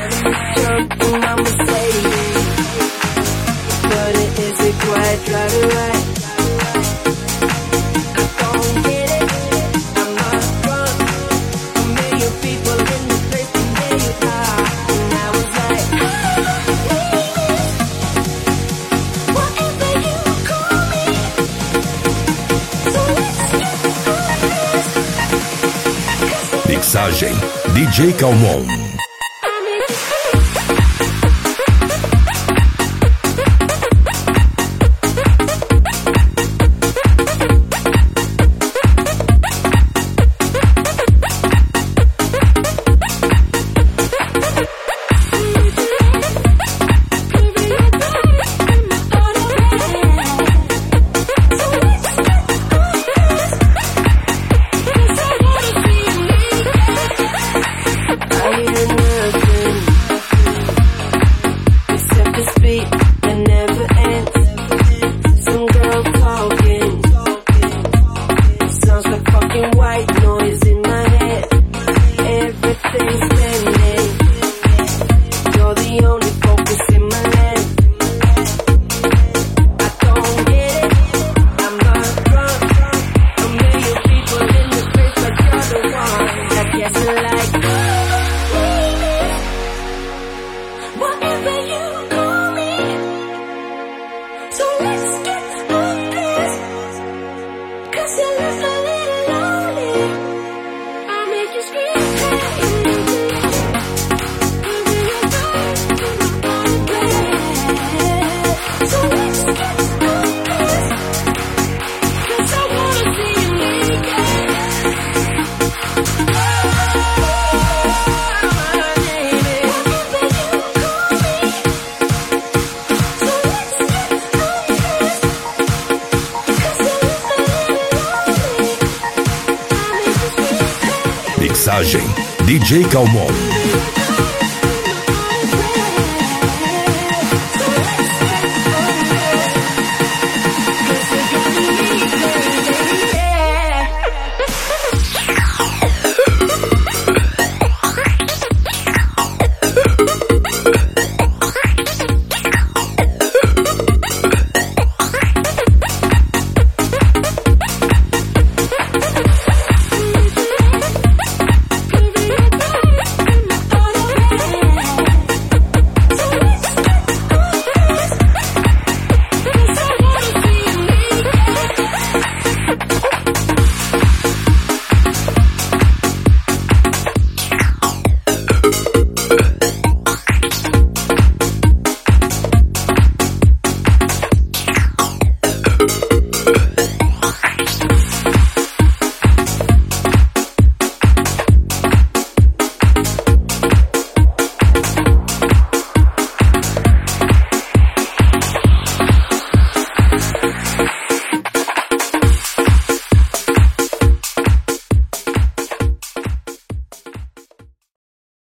Jump in my Mercedes, but it isn't quite driving right. I don't get it, I'm not drunk. A million people in the place to hear you talk, and I was like, whatever you call me. So let's get on this. Mixagem DJ Calmon. Mixagem DJ Calmon.